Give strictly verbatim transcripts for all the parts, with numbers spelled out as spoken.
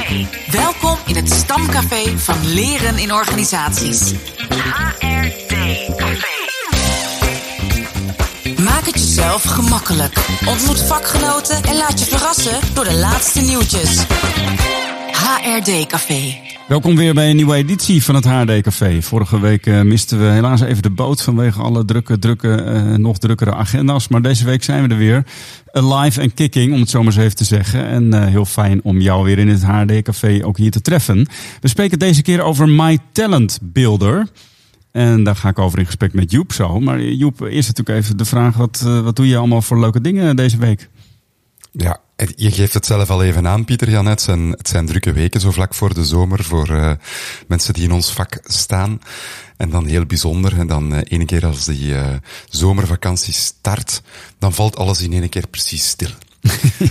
Welkom in het Stamcafé van Leren in Organisaties. H R D Café. Maak het jezelf gemakkelijk. Ontmoet vakgenoten en laat je verrassen door de laatste nieuwtjes. H R D Café. Welkom weer bij een nieuwe editie van het H R D Café. Vorige week uh, misten we helaas even de boot vanwege alle drukke, drukke, uh, nog drukkere agenda's. Maar deze week zijn we er weer. Alive en kicking, om het zo maar eens even te zeggen. En uh, heel fijn om jou weer in het H R D Café ook hier te treffen. We spreken deze keer over My Talent Builder. En daar ga ik over in gesprek met Joep zo. Maar Joep, eerst natuurlijk even de vraag, wat, uh, wat doe je allemaal voor leuke dingen deze week? Ja, je geeft het zelf al even aan, Pieter Jan. Het zijn, het zijn drukke weken, zo vlak voor de zomer, voor uh, mensen die in ons vak staan. En dan heel bijzonder, en dan uh, ene keer als die uh, zomervakantie start, dan valt alles in ene keer precies stil. Ja.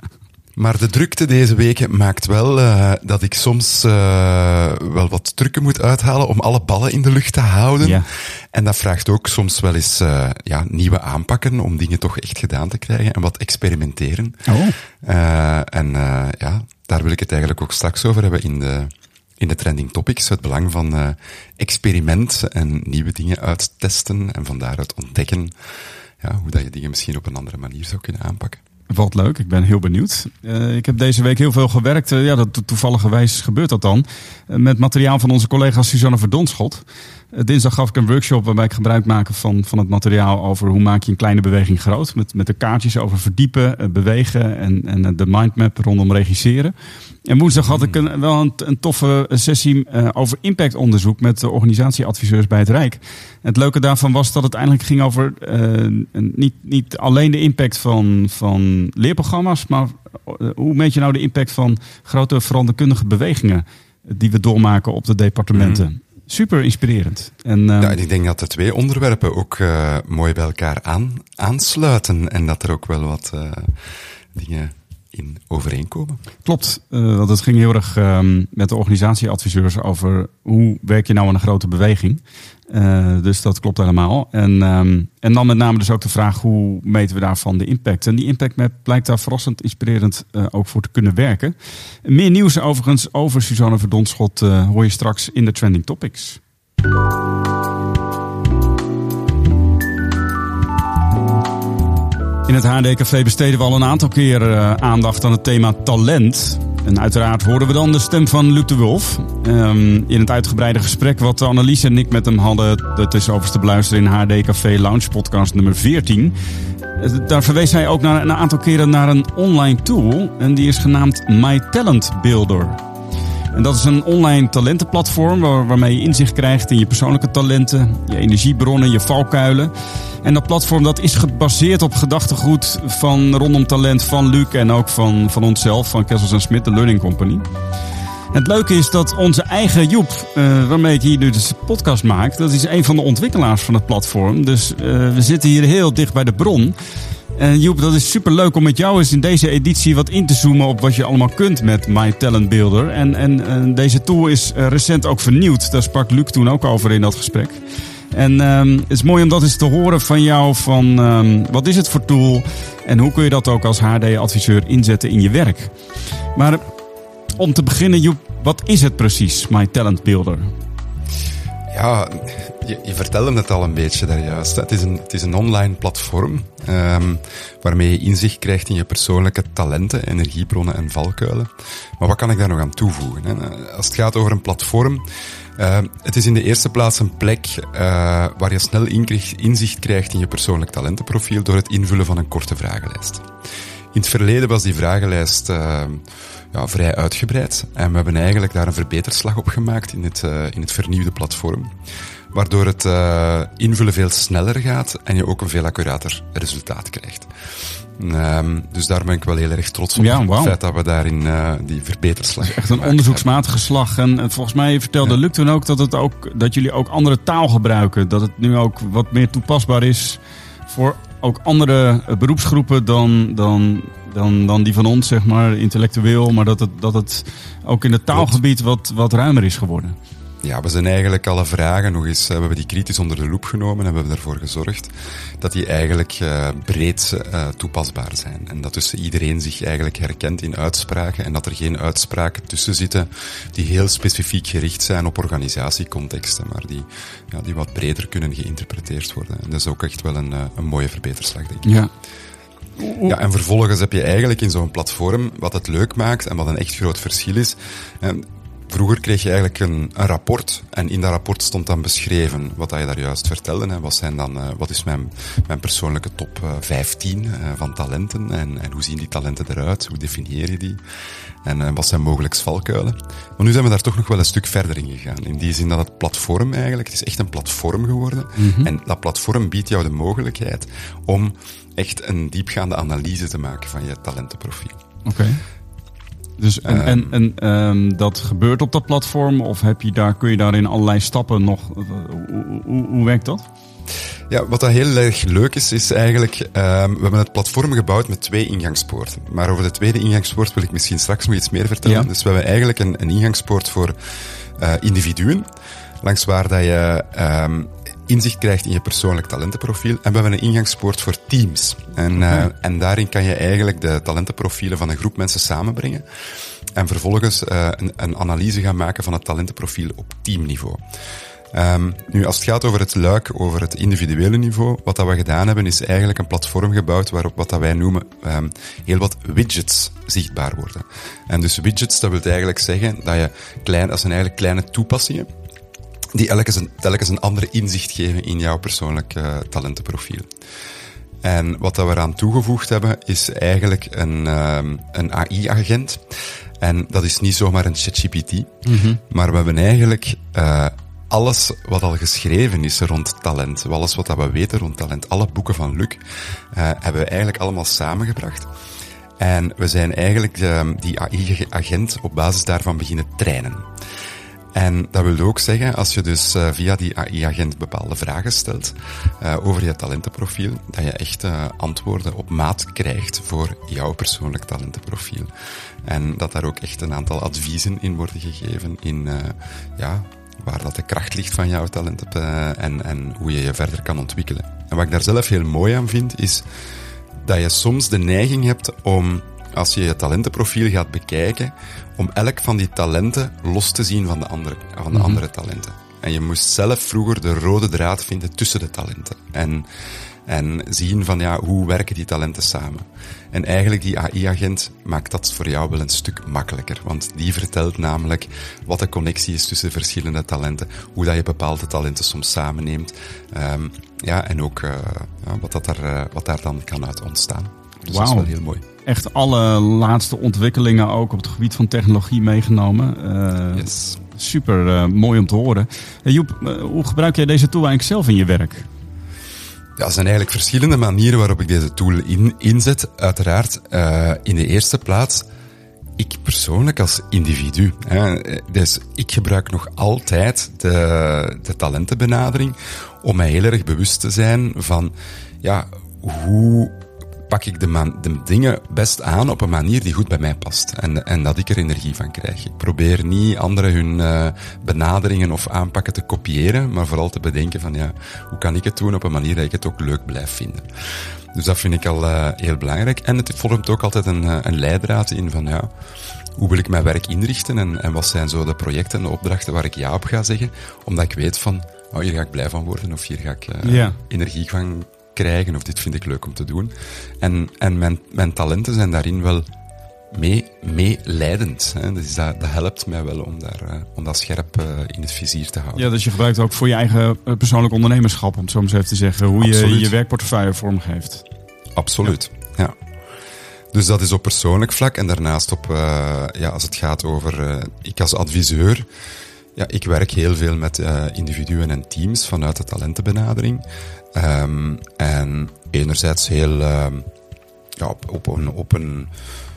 Maar de drukte deze weken maakt wel uh, dat ik soms uh, wel wat trucken moet uithalen om alle ballen in de lucht te houden. Ja. En dat vraagt ook soms wel eens uh, ja, nieuwe aanpakken om dingen toch echt gedaan te krijgen en wat experimenteren. Oh. Uh, en uh, ja, daar wil ik het eigenlijk ook straks over hebben in de, in de trending topics. Het belang van uh, experiment en nieuwe dingen uittesten en van daaruit ontdekken ja, hoe dat je dingen misschien op een andere manier zou kunnen aanpakken. Wat leuk, ik ben heel benieuwd. Uh, ik heb deze week heel veel gewerkt, uh, ja, dat to- toevalligerwijs gebeurt dat dan, uh, met materiaal van onze collega Suzanne Verdonschot. Uh, dinsdag gaf ik een workshop waarbij ik gebruik maak van, van het materiaal over hoe maak je een kleine beweging groot. Met, met de kaartjes over verdiepen, uh, bewegen en, en de mindmap rondom regisseren. En woensdag had ik een, wel een, een toffe sessie uh, over impactonderzoek met de organisatieadviseurs bij het Rijk. Het leuke daarvan was dat het eindelijk ging over uh, niet, niet alleen de impact van, van leerprogramma's, maar uh, hoe meet je nou de impact van grote veranderkundige bewegingen die we doormaken op de departementen. Mm. Super inspirerend. En, uh, ja, en ik denk dat de twee onderwerpen ook uh, mooi bij elkaar aan, aansluiten en dat er ook wel wat uh, dingen in overeenkomen. Klopt, uh, want het ging heel erg um, met de organisatieadviseurs over hoe werk je nou aan een grote beweging. Uh, dus dat klopt helemaal. En, um, en dan met name dus ook de vraag, hoe meten we daarvan de impact? En die impactmap blijkt daar verrassend inspirerend uh, ook voor te kunnen werken. Meer nieuws overigens over Suzanne Verdonschot uh, hoor je straks in de Trending Topics. In het H R D Café besteden we al een aantal keer uh, aandacht aan het thema talent. En uiteraard horen we dan de stem van Luc de Wulf. Um, in het uitgebreide gesprek wat Annelies en ik met hem hadden, dat is overigens te beluisteren in H R D Café Lounge podcast nummer veertien. Daar verwees hij ook naar, een aantal keren naar een online tool. En die is genaamd My Talent Builder. En dat is een online talentenplatform waar, waarmee je inzicht krijgt in je persoonlijke talenten, je energiebronnen, je valkuilen. En dat platform dat is gebaseerd op gedachtegoed van rondom talent van Luc en ook van, van onszelf, van Kessels en Smit, de Learning Company. Het leuke is dat onze eigen Joep, uh, waarmee ik hier nu de podcast maak, dat is een van de ontwikkelaars van het platform. Dus uh, we zitten hier heel dicht bij de bron. En Joep, dat is super leuk om met jou eens in deze editie wat in te zoomen op wat je allemaal kunt met My Talent Builder. En, en, en deze tool is uh, recent ook vernieuwd. Daar sprak Luc toen ook over in dat gesprek. En um, het is mooi om dat eens te horen van jou van um, wat is het voor tool en hoe kun je dat ook als H R D-adviseur inzetten in je werk. Maar om te beginnen, Joep, wat is het precies, My Talent Builder? Ja, je, je vertelde het al een beetje daar juist. Het is een, het is een online platform um, waarmee je inzicht krijgt in je persoonlijke talenten, energiebronnen en valkuilen. Maar wat kan ik daar nog aan toevoegen? Hè? Als het gaat over een platform, uh, het is in de eerste plaats een plek uh, waar je snel inzicht krijgt in je persoonlijk talentenprofiel door het invullen van een korte vragenlijst. In het verleden was die vragenlijst uh, ja, vrij uitgebreid en we hebben eigenlijk daar een verbeterslag op gemaakt in het, uh, in het vernieuwde platform, waardoor het uh, invullen veel sneller gaat en je ook een veel accurater resultaat krijgt. Um, dus daar ben ik wel heel erg trots op, ja, wow. Het feit dat we daarin uh, die verbeterslag echt een onderzoeksmatige slag. En, en volgens mij vertelde ja. Luc toen ook dat, het ook dat jullie ook andere taal gebruiken, dat het nu ook wat meer toepasbaar is voor ook andere beroepsgroepen dan, dan, dan, dan die van ons, zeg maar, intellectueel, maar dat het, dat het ook in het taalgebied wat, wat ruimer is geworden. ja, we zijn eigenlijk alle vragen nog eens, we hebben die kritisch onder de loep genomen en we hebben ervoor gezorgd dat die eigenlijk uh, breed uh, toepasbaar zijn. En dat dus iedereen zich eigenlijk herkent in uitspraken en dat er geen uitspraken tussen zitten die heel specifiek gericht zijn op organisatiecontexten, maar die, ja, die wat breder kunnen geïnterpreteerd worden. En dat is ook echt wel een, uh, een mooie verbeterslag, denk ik. Ja. Ja, en vervolgens heb je eigenlijk in zo'n platform, wat het leuk maakt en wat een echt groot verschil is. En vroeger kreeg je eigenlijk een, een rapport en in dat rapport stond dan beschreven wat je daar juist vertelde. Hè. Wat zijn dan, uh, wat is mijn, mijn persoonlijke top uh, vijftien uh, van talenten en, en hoe zien die talenten eruit, hoe definieer je die en uh, wat zijn mogelijk valkuilen. Maar nu zijn we daar toch nog wel een stuk verder in gegaan. In die zin dat het platform eigenlijk, het is echt een platform geworden mm-hmm. en dat platform biedt jou de mogelijkheid om echt een diepgaande analyse te maken van je talentenprofiel. Oké. Okay. Dus en, um, en, en um, dat gebeurt op dat platform of heb je daar, kun je daar in allerlei stappen nog... Hoe, hoe, hoe werkt dat? Ja, wat dat heel erg leuk is, is eigenlijk... Um, we hebben het platform gebouwd met twee ingangspoorten. Maar over de tweede ingangspoort wil ik misschien straks nog iets meer vertellen. Ja. Dus we hebben eigenlijk een, een ingangspoort voor uh, individuen, langs waar dat je... Um, inzicht krijgt in je persoonlijk talentenprofiel. En we hebben een ingangspoort voor teams. En, uh, hmm. en daarin kan je eigenlijk de talentenprofielen van een groep mensen samenbrengen. En vervolgens uh, een, een analyse gaan maken van het talentenprofiel op teamniveau. Um, nu, als het gaat over het luik, over het individuele niveau, wat dat we gedaan hebben, is eigenlijk een platform gebouwd waarop wat dat wij noemen um, heel wat widgets zichtbaar worden. En dus widgets, dat wil eigenlijk zeggen dat je klein, dat zijn eigenlijk kleine toepassingen die elke een, telkens een andere inzicht geven in jouw persoonlijk uh, talentenprofiel. En wat dat we eraan toegevoegd hebben, is eigenlijk een, um, een A I-agent. En dat is niet zomaar een ChatGPT, mm-hmm. maar we hebben eigenlijk uh, alles wat al geschreven is rond talent, alles wat dat we weten rond talent, alle boeken van Luc, uh, hebben we eigenlijk allemaal samengebracht. En we zijn eigenlijk uh, die A I-agent op basis daarvan beginnen trainen. En dat wil ook zeggen, als je dus uh, via die A I-agent bepaalde vragen stelt uh, over je talentenprofiel, dat je echt uh, antwoorden op maat krijgt voor jouw persoonlijk talentenprofiel. En dat daar ook echt een aantal adviezen in worden gegeven in, uh, ja, waar dat de kracht ligt van jouw talenten uh, en, en hoe je je verder kan ontwikkelen. En wat ik daar zelf heel mooi aan vind, is dat je soms de neiging hebt om, als je je talentenprofiel gaat bekijken, om elk van die talenten los te zien van de andere, van de mm-hmm. andere talenten. En je moest zelf vroeger de rode draad vinden tussen de talenten. En, en zien van, ja, hoe werken die talenten samen? En eigenlijk die A I-agent maakt dat voor jou wel een stuk makkelijker. Want die vertelt namelijk wat de connectie is tussen verschillende talenten, hoe dat je bepaalde talenten soms samenneemt. Um, ja, en ook uh, ja, wat, dat daar, uh, wat daar dan kan uit ontstaan. Dus wow. Dat is wel heel mooi. Echt alle laatste ontwikkelingen ook op het gebied van technologie meegenomen. Uh, yes. Super uh, mooi om te horen. Uh, Joep, uh, hoe gebruik jij deze tool eigenlijk zelf in je werk? Ja, er zijn eigenlijk verschillende manieren waarop ik deze tool in, inzet. Uiteraard, uh, in de eerste plaats, ik persoonlijk als individu. Hè, dus ik gebruik nog altijd de, de talentenbenadering om mij heel erg bewust te zijn van, ja, hoe pak ik de, man, de dingen best aan op een manier die goed bij mij past. En, en dat ik er energie van krijg. Ik probeer niet anderen hun uh, benaderingen of aanpakken te kopiëren, maar vooral te bedenken van, ja, hoe kan ik het doen op een manier dat ik het ook leuk blijf vinden. Dus dat vind ik al uh, heel belangrijk. En het vormt ook altijd een, uh, een leidraad in van, ja, hoe wil ik mijn werk inrichten en, en wat zijn zo de projecten en de opdrachten waar ik ja op ga zeggen, omdat ik weet van, oh, hier ga ik blij van worden of hier ga ik uh, yeah. energie van krijgen of dit vind ik leuk om te doen. En, en mijn, mijn talenten zijn daarin wel mee, meeleidend. Hè. Dus dat, dat helpt mij wel om, daar, uh, om dat scherp uh, in het vizier te houden. Ja, dus je gebruikt ook voor je eigen persoonlijk ondernemerschap, om het zo maar eens even te zeggen, hoe Absoluut. je je werkportefeuille vormgeeft. Absoluut, ja. ja. Dus dat is op persoonlijk vlak en daarnaast op, uh, ja, als het gaat over, uh, ik als adviseur, ja, ik werk heel veel met uh, individuen en teams vanuit de talentenbenadering. Um, en enerzijds heel, uh, ja, op, op, een, op een,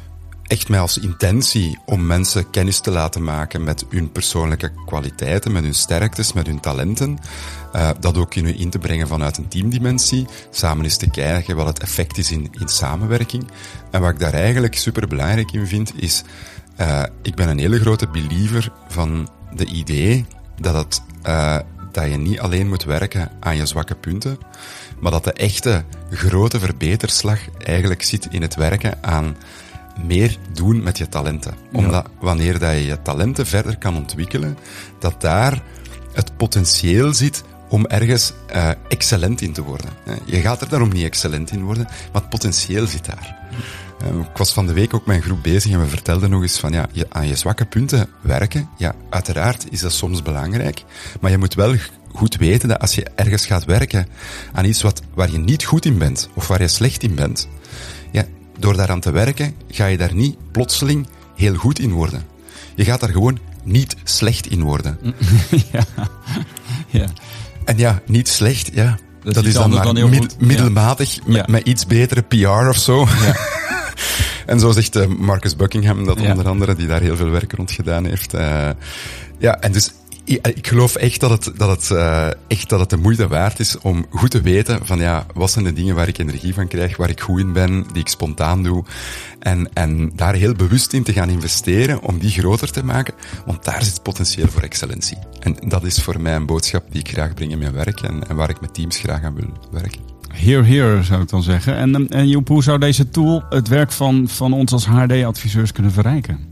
echt mij als intentie om mensen kennis te laten maken met hun persoonlijke kwaliteiten, met hun sterktes, met hun talenten. Uh, dat ook in in te brengen vanuit een teamdimensie. Samen eens te kijken wat het effect is in, in samenwerking. En wat ik daar eigenlijk super belangrijk in vind, is, uh, ik ben een hele grote believer van de idee dat, het, uh, dat je niet alleen moet werken aan je zwakke punten, maar dat de echte grote verbeterslag eigenlijk zit in het werken aan meer doen met je talenten. Ja. Omdat wanneer dat je je talenten verder kan ontwikkelen, dat daar het potentieel zit om ergens uh, excellent in te worden. Je gaat er daarom niet excellent in worden, maar het potentieel zit daar. Uh, ik was van de week ook met een groep bezig en we vertelden nog eens van ja, je, aan je zwakke punten werken. Ja, uiteraard is dat soms belangrijk, maar je moet wel goed weten dat als je ergens gaat werken aan iets wat, waar je niet goed in bent, of waar je slecht in bent, ja, door daaraan te werken, ga je daar niet plotseling heel goed in worden. Je gaat daar gewoon niet slecht in worden. ja. ja. En ja, niet slecht, ja. Dat, dat is dan maar dan mid, middelmatig, ja. met, ja. met iets betere P R of zo. Ja. En zo zegt uh, Marcus Buckingham, dat ja. onder andere, die daar heel veel werk rond gedaan heeft. Uh, ja, en dus ik geloof echt dat het, dat het, uh, echt dat het de moeite waard is om goed te weten van ja, wat zijn de dingen waar ik energie van krijg, waar ik goed in ben, die ik spontaan doe. En, en daar heel bewust in te gaan investeren om die groter te maken, want daar zit potentieel voor excellentie. En dat is voor mij een boodschap die ik graag breng in mijn werk en, en waar ik met teams graag aan wil werken. Heer, heer, zou ik dan zeggen. En, en Joep, hoe zou deze tool het werk van, van ons als H R D-adviseurs kunnen verrijken?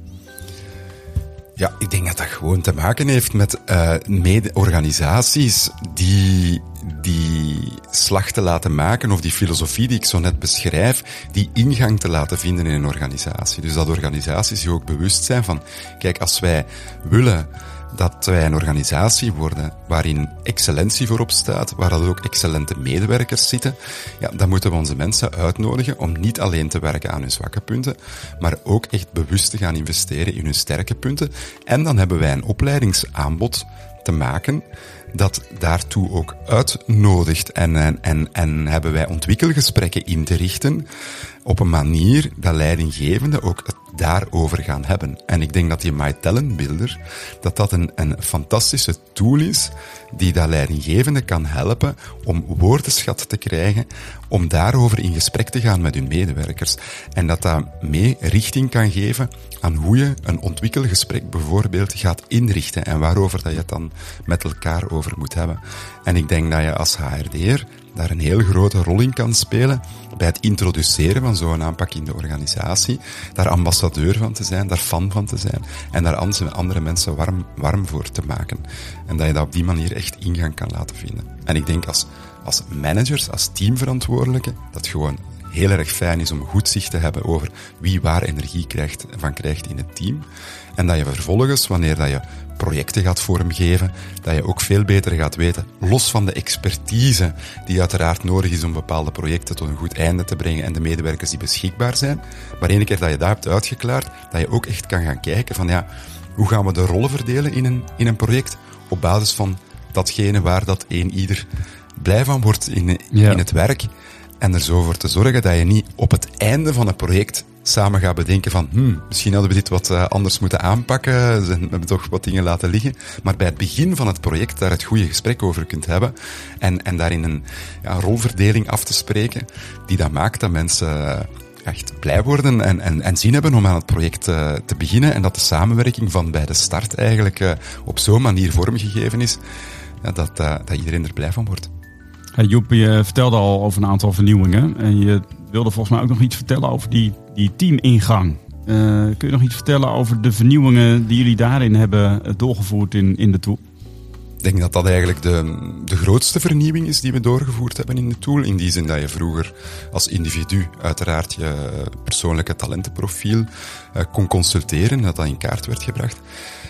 Ja, ik denk dat dat gewoon te maken heeft met uh, mede-organisaties die die slag te laten maken, of die filosofie die ik zo net beschrijf, die ingang te laten vinden in een organisatie. Dus dat organisaties zich ook bewust zijn van, kijk, als wij willen dat wij een organisatie worden waarin excellentie voorop staat, waar dat ook excellente medewerkers zitten, ja, dan moeten we onze mensen uitnodigen om niet alleen te werken aan hun zwakke punten, maar ook echt bewust te gaan investeren in hun sterke punten. En dan hebben wij een opleidingsaanbod te maken dat daartoe ook uitnodigt. En, en, en, en hebben wij ontwikkelgesprekken in te richten op een manier dat leidinggevenden ook het daarover gaan hebben. En ik denk dat die My Talent Builder, dat dat een, een fantastische tool is die dat leidinggevende kan helpen om woordenschat te krijgen, om daarover in gesprek te gaan met hun medewerkers. En dat dat mee richting kan geven aan hoe je een ontwikkelgesprek bijvoorbeeld gaat inrichten en waarover dat je het dan met elkaar over moet hebben. En ik denk dat je als H R D'er daar een heel grote rol in kan spelen bij het introduceren van zo'n aanpak in de organisatie, daar ambassadeur van te zijn, daar fan van te zijn en daar andere mensen warm, warm voor te maken. En dat je dat op die manier echt ingang kan laten vinden. En ik denk als, als managers, als teamverantwoordelijke, dat het gewoon heel erg fijn is om goed zicht te hebben over wie waar energie krijgt, van krijgt in het team. En dat je vervolgens, wanneer dat je projecten gaat vormgeven, dat je ook veel beter gaat weten, los van de expertise die uiteraard nodig is om bepaalde projecten tot een goed einde te brengen en de medewerkers die beschikbaar zijn. Maar ene keer dat je dat hebt uitgeklaard, dat je ook echt kan gaan kijken van ja, hoe gaan we de rollen verdelen in een, in een project op basis van datgene waar dat een ieder blij van wordt in, ja. in het werk. En er zo voor te zorgen dat je niet op het einde van het project samen gaat bedenken van, hmm, misschien hadden we dit wat uh, anders moeten aanpakken, we hebben toch wat dingen laten liggen. Maar bij het begin van het project daar het goede gesprek over kunt hebben en, en daarin een ja, rolverdeling af te spreken die dat maakt dat mensen uh, echt blij worden en, en, en zin hebben om aan het project uh, te beginnen en dat de samenwerking van bij de start eigenlijk uh, op zo'n manier vormgegeven is, ja, dat, uh, dat iedereen er blij van wordt. Hey Joep, je vertelde al over een aantal vernieuwingen en je wilde volgens mij ook nog iets vertellen over die, die teamingang. Uh, kun je nog iets vertellen over de vernieuwingen die jullie daarin hebben doorgevoerd in, in de tool? Ik denk dat dat eigenlijk de, de grootste vernieuwing is die we doorgevoerd hebben in de tool. In die zin dat je vroeger als individu uiteraard je persoonlijke talentenprofiel uh, kon consulteren, dat dat in kaart werd gebracht.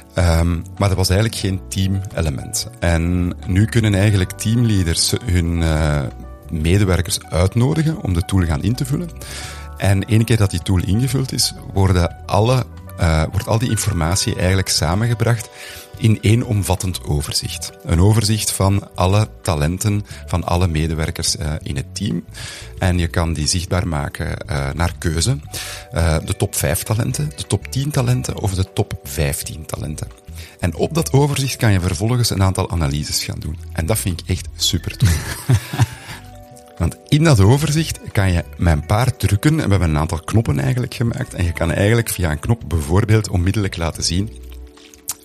Um, maar dat was eigenlijk geen team-element. En nu kunnen eigenlijk teamleaders hun uh, medewerkers uitnodigen om de tool gaan in te vullen. En ene keer dat die tool ingevuld is, worden alle, uh, wordt al die informatie eigenlijk samengebracht in één omvattend overzicht. Een overzicht van alle talenten van alle medewerkers uh, in het team. En je kan die zichtbaar maken uh, naar keuze. Uh, de top vijf talenten, de top tien talenten of de top vijftien talenten. En op dat overzicht kan je vervolgens een aantal analyses gaan doen. En dat vind ik echt super tof. Want in dat overzicht kan je met een paar drukken, en we hebben een aantal knoppen eigenlijk gemaakt, en je kan eigenlijk via een knop bijvoorbeeld onmiddellijk laten zien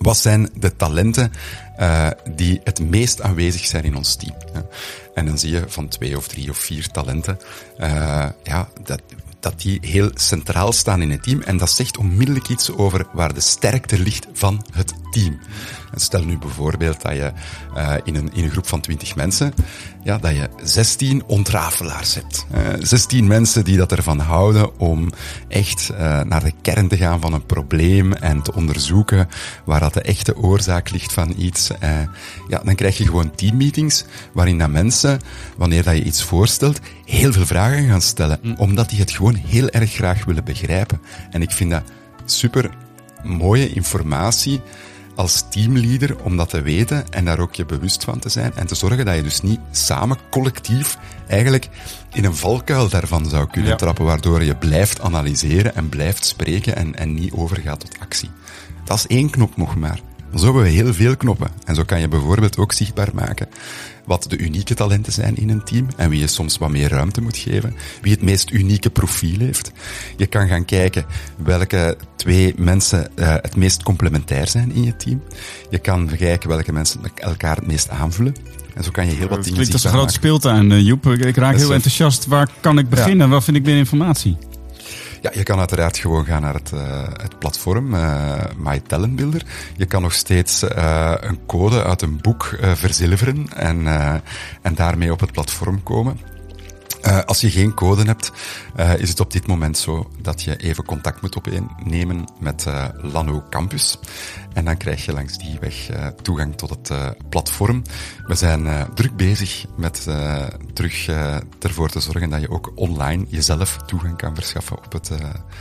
Wat zijn de talenten uh, die het meest aanwezig zijn in ons team? Ja. En dan zie je van twee of drie of vier talenten, uh, ja, dat, dat die heel centraal staan in het team. En dat zegt onmiddellijk iets over waar de sterkte ligt van het team. En stel nu bijvoorbeeld dat je uh, in, een, in een groep van twintig mensen, ja, dat je zestien ontrafelaars hebt. Uh, zestien mensen die dat ervan houden om echt uh, naar de kern te gaan van een probleem en te onderzoeken waar dat de echte oorzaak ligt van iets. Uh, ja, dan krijg je gewoon teammeetings waarin dat mensen, wanneer dat je iets voorstelt, heel veel vragen gaan stellen. Mm. Omdat die het gewoon heel erg graag willen begrijpen. En ik vind dat super mooie informatie als teamleader om dat te weten en daar ook je bewust van te zijn en te zorgen dat je dus niet samen collectief eigenlijk in een valkuil daarvan zou kunnen ja. trappen, waardoor je blijft analyseren en blijft spreken en, en niet overgaat tot actie. Dat is één knop nog maar. Zo hebben we heel veel knoppen. En zo kan je bijvoorbeeld ook zichtbaar maken wat de unieke talenten zijn in een team en wie je soms wat meer ruimte moet geven. Wie het meest unieke profiel heeft. Je kan gaan kijken welke twee mensen uh, het meest complementair zijn in je team. Je kan kijken welke mensen elkaar het meest aanvullen. En zo kan je heel wat dingen zichtbaar maken. Het klinkt als een grote speeltuin, uh, Joep. Ik raak heel enthousiast. Waar kan ik beginnen? Ja. Waar vind ik meer informatie? Ja, je kan uiteraard gewoon gaan naar het, uh, het platform, uh, My Talent Builder. Je kan nog steeds uh, een code uit een boek uh, verzilveren en, uh, en daarmee op het platform komen. Uh, als je geen code hebt, uh, is het op dit moment zo dat je even contact moet opnemen met uh, Lano Campus. En dan krijg je langs die weg uh, toegang tot het uh, platform. We zijn uh, druk bezig met uh, terug uh, ervoor te zorgen dat je ook online jezelf toegang kan verschaffen op het, uh,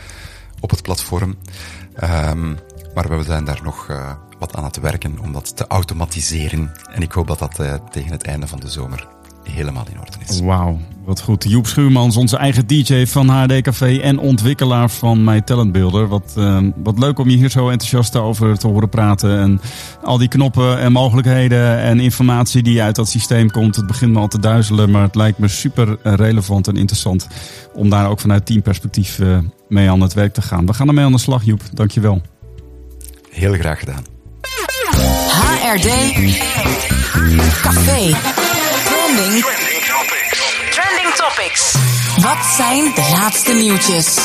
op het platform. Um, maar we zijn daar nog uh, wat aan het werken om dat te automatiseren. En ik hoop dat dat uh, tegen het einde van de zomer helemaal in orde is. Wauw, wat goed. Joep Schuurmans, onze eigen D J van H R D Café en ontwikkelaar van My Talent Builder. Wat, uh, wat leuk om je hier zo enthousiast over te horen praten. En al die knoppen en mogelijkheden en informatie die uit dat systeem komt. Het begint me al te duizelen, maar het lijkt me super relevant en interessant om daar ook vanuit teamperspectief uh, mee aan het werk te gaan. We gaan ermee aan de slag, Joep. Dankjewel. Heel graag gedaan. H R D Café. Trending. Trending Topics. Wat zijn de laatste nieuwtjes?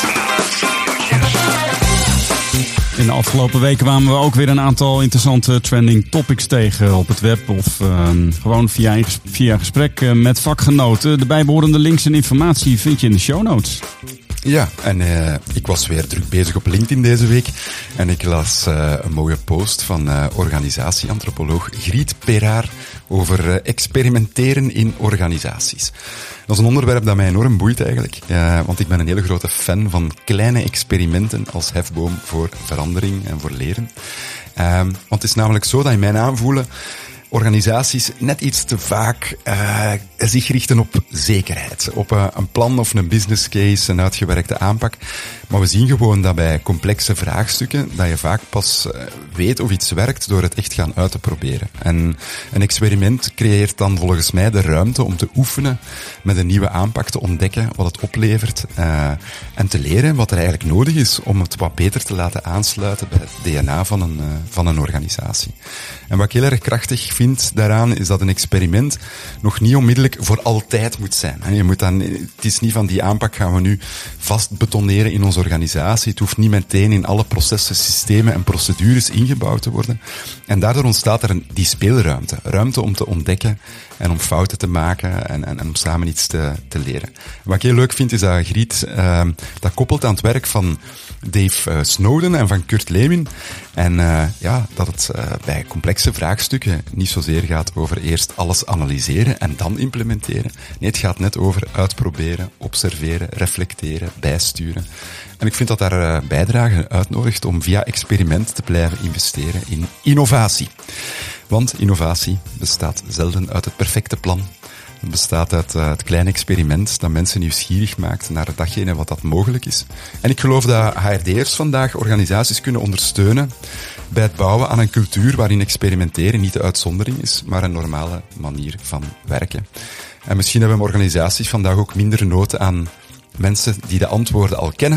In de afgelopen weken kwamen we ook weer een aantal interessante trending topics tegen op het web. Of uh, gewoon via, via gesprek uh, met vakgenoten. De bijbehorende links en informatie vind je in de show notes. Ja, en uh, ik was weer druk bezig op LinkedIn deze week. En ik las uh, een mooie post van uh, organisatieantropoloog Griet Peraar over uh, experimenteren in organisaties. Dat is een onderwerp dat mij enorm boeit eigenlijk. Uh, want ik ben een hele grote fan van kleine experimenten als hefboom voor verandering en voor leren. Uh, want het is namelijk zo dat in mijn aanvoelen organisaties net iets te vaak uh, zich richten op zekerheid. Op uh, een plan of een business case, een uitgewerkte aanpak. Maar we zien gewoon dat bij complexe vraagstukken dat je vaak pas uh, weet of iets werkt door het echt gaan uit te proberen. En een experiment creëert dan volgens mij de ruimte om te oefenen met een nieuwe aanpak, te ontdekken wat het oplevert uh, en te leren wat er eigenlijk nodig is om het wat beter te laten aansluiten bij het D N A van een, uh, van een organisatie. En wat ik heel erg krachtig vind daaraan is dat een experiment nog niet onmiddellijk voor altijd moet zijn. Je moet dan, het is niet van die aanpak gaan we nu vast betoneren in onze organisatie. Het hoeft niet meteen in alle processen, systemen en procedures ingebouwd te worden. En daardoor ontstaat er een, die speelruimte. Ruimte om te ontdekken en om fouten te maken en, en, en om samen iets te, te leren. Wat ik heel leuk vind is dat Griet uh, dat koppelt aan het werk van Dave uh, Snowden en van Kurt Lewin. En uh, ja, dat het uh, bij complexe vraagstukken niet zozeer gaat over eerst alles analyseren en dan implementeren. Nee, het gaat net over uitproberen, observeren, reflecteren, bijsturen. En ik vind dat daar uh, bijdrage uitnodigt om via experiment te blijven investeren in innovatie. Want innovatie bestaat zelden uit het perfecte plan. Het bestaat uit uh, het kleine experiment dat mensen nieuwsgierig maakt naar datgene wat dat mogelijk is. En ik geloof dat H R D'ers vandaag organisaties kunnen ondersteunen bij het bouwen aan een cultuur waarin experimenteren niet de uitzondering is, maar een normale manier van werken. En misschien hebben organisaties vandaag ook minder nood aan mensen die de antwoorden al kennen,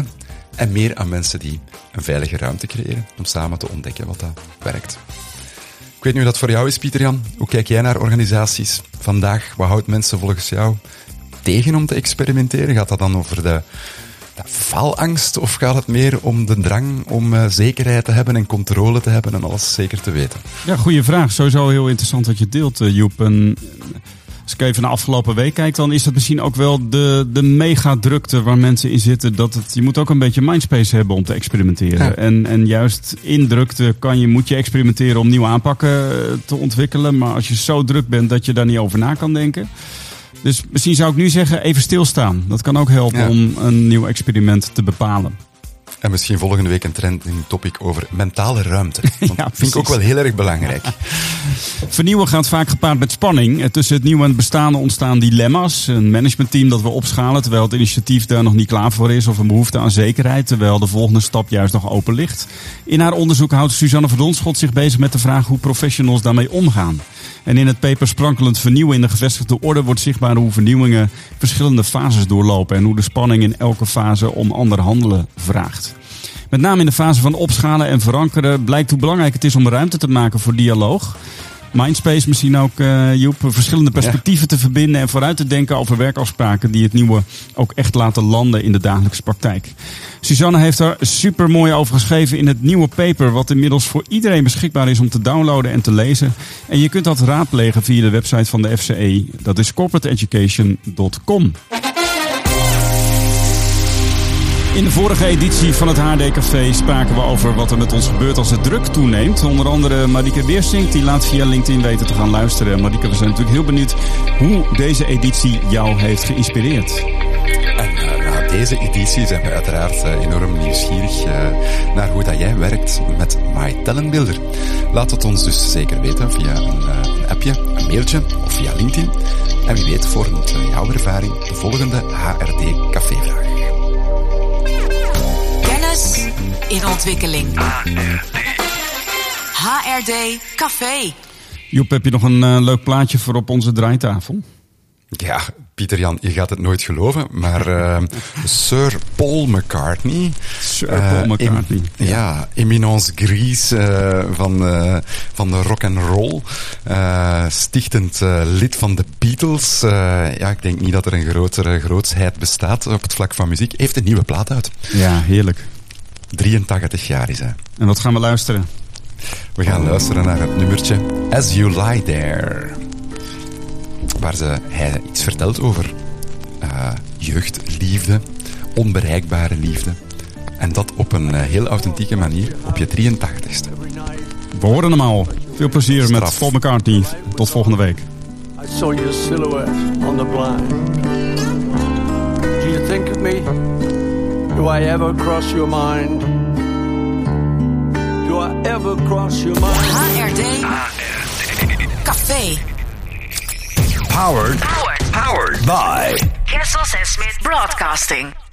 En meer aan mensen die een veilige ruimte creëren om samen te ontdekken wat dat werkt. Ik weet niet hoe dat voor jou is, Pieter-Jan. Hoe kijk jij naar organisaties vandaag? Wat houdt mensen volgens jou tegen om te experimenteren? Gaat dat dan over de, de faalangst of gaat het meer om de drang om uh, zekerheid te hebben en controle te hebben en alles zeker te weten? Ja, goede vraag. Sowieso heel interessant wat je deelt, uh, Joep. En als ik even naar de afgelopen week kijk, dan is dat misschien ook wel de, de mega-drukte waar mensen in zitten. Dat het, je moet ook een beetje mindspace hebben om te experimenteren. Ja. En, en juist in drukte kan je, moet je experimenteren om nieuwe aanpakken te ontwikkelen. Maar als je zo druk bent dat je daar niet over na kan denken. Dus misschien zou ik nu zeggen, even stilstaan. Dat kan ook helpen ja. om een nieuw experiment te bepalen. En misschien volgende week een trending topic over mentale ruimte. Want ja, dat vind ik ook wel heel erg belangrijk. Vernieuwen gaat vaak gepaard met spanning. Tussen het nieuwe en het bestaande ontstaan dilemma's. Een managementteam dat wil opschalen terwijl het initiatief daar nog niet klaar voor is. Of een behoefte aan zekerheid terwijl de volgende stap juist nog open ligt. In haar onderzoek houdt Suzanne Verdonschot zich bezig met de vraag hoe professionals daarmee omgaan. En in het paper Sprankelend Vernieuwen in de gevestigde orde wordt zichtbaar hoe vernieuwingen verschillende fases doorlopen. En hoe de spanning in elke fase om ander handelen vraagt. Met name in de fase van opschalen en verankeren blijkt hoe belangrijk het is om ruimte te maken voor dialoog. Mindspace misschien ook, uh, Joep, verschillende perspectieven ja. te verbinden en vooruit te denken over werkafspraken die het nieuwe ook echt laten landen in de dagelijkse praktijk. Suzanne heeft daar super mooi over geschreven in het nieuwe paper, wat inmiddels voor iedereen beschikbaar is om te downloaden en te lezen. En je kunt dat raadplegen via de website van de F C E. Dat is corporate education dot com. In de vorige editie van het H R D Café spraken we over wat er met ons gebeurt als de druk toeneemt. Onder andere Marieke Beersink, die laat via LinkedIn weten te gaan luisteren. Marieke, we zijn natuurlijk heel benieuwd hoe deze editie jou heeft geïnspireerd. En uh, na deze editie zijn we uiteraard uh, enorm nieuwsgierig uh, naar hoe dat jij werkt met My Talent Builder. Laat het ons dus zeker weten via een, uh, een appje, een mailtje of via LinkedIn. En wie weet vormt uh, jouw ervaring de volgende H R D Café-vraag. In ontwikkeling. H R D Café. Joep, heb je nog een uh, leuk plaatje voor op onze draaitafel? Ja, Pieter-Jan, je gaat het nooit geloven, maar uh, Sir Paul McCartney. Sir Paul McCartney. Uh, em, ja, eminence grise uh, van, uh, van de rock and roll. Uh, stichtend uh, lid van de Beatles. Uh, ja, ik denk niet dat er een grotere grootsheid bestaat op het vlak van muziek. Heeft een nieuwe plaat uit. Ja, heerlijk. drieëntachtig jaar is hij. En wat gaan we luisteren? We gaan luisteren naar het nummertje As You Lie There. Waar ze, hij iets vertelt over uh, jeugdliefde, onbereikbare liefde. En dat op een uh, heel authentieke manier op je drieëntachtigste. We horen hem al. Veel plezier Straf. met Paul McCartney. Tot volgende week. I saw your silhouette on the blind. Do you think of me? Do I ever cross your mind? Do I ever cross your mind? H R D Café. Powered. Powered. Powered by Kessels and Smith Broadcasting.